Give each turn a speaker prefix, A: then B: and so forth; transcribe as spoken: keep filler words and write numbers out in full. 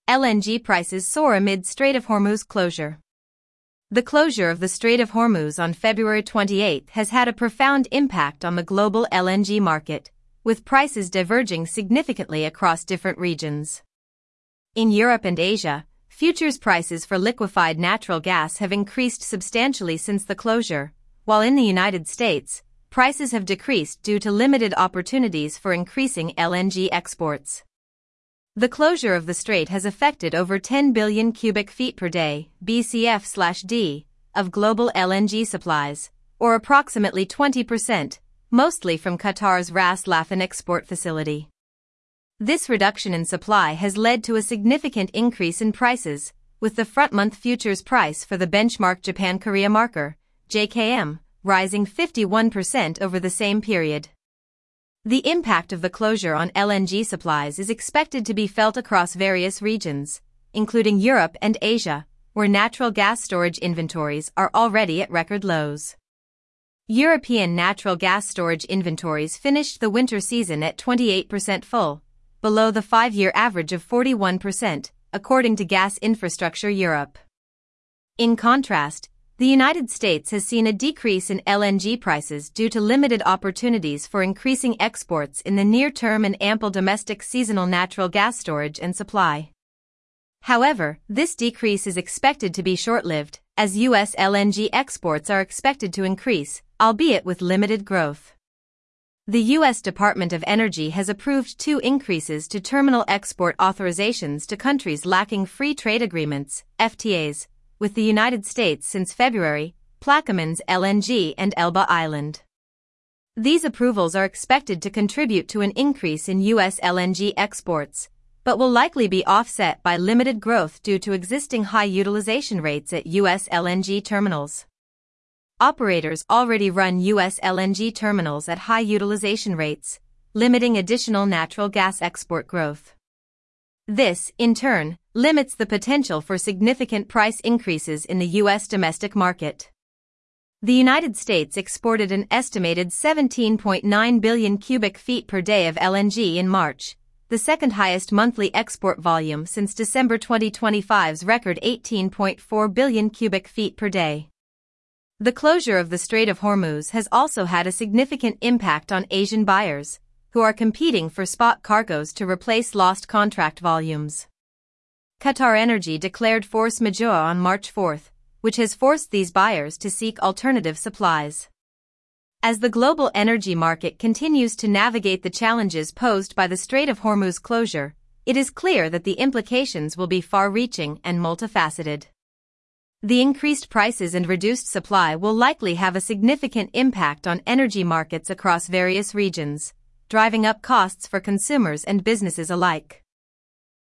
A: L N G prices soar amid Strait of Hormuz closure. The closure of the Strait of Hormuz on February twenty-eighth has had a profound impact on the global L N G market, with prices diverging significantly across different regions. In Europe and Asia, futures prices for liquefied natural gas have increased substantially since the closure, while in the United States, prices have decreased due to limited opportunities for increasing L N G exports. The closure of the strait has affected over ten billion cubic feet per day (B C F/D) of global L N G supplies, or approximately twenty percent, mostly from Qatar's Ras Laffan export facility. This reduction in supply has led to a significant increase in prices, with the front-month futures price for the benchmark Japan-Korea marker, J K M, rising fifty-one percent over the same period. The impact of the closure on L N G supplies is expected to be felt across various regions, including Europe and Asia, where natural gas storage inventories are already at record lows. European natural gas storage inventories finished the winter season at twenty-eight percent full, below the five-year average of forty-one percent, according to Gas Infrastructure Europe. In contrast, the United States has seen a decrease in L N G prices due to limited opportunities for increasing exports in the near term and ample domestic seasonal natural gas storage and supply. However, this decrease is expected to be short-lived, as U S L N G exports are expected to increase, albeit with limited growth. The U S Department of Energy has approved two increases to terminal export authorizations to countries lacking free trade agreements, F T As, with the United States since February, Plaquemines L N G and Elba Island. These approvals are expected to contribute to an increase in U S L N G exports, but will likely be offset by limited growth due to existing high utilization rates at U S L N G terminals. Operators already run U S L N G terminals at high utilization rates, limiting additional natural gas export growth. This, in turn, limits the potential for significant price increases in the U S domestic market. The United States exported an estimated seventeen point nine billion cubic feet per day of L N G in March, the second highest monthly export volume since December twenty twenty-five's record eighteen point four billion cubic feet per day. The closure of the Strait of Hormuz has also had a significant impact on Asian buyers, who are competing for spot cargoes to replace lost contract volumes. QatarEnergy declared force majeure on March fourth, which has forced these buyers to seek alternative supplies. As the global energy market continues to navigate the challenges posed by the Strait of Hormuz closure, it is clear that the implications will be far-reaching and multifaceted. The increased prices and reduced supply will likely have a significant impact on energy markets across various regions, driving up costs for consumers and businesses alike.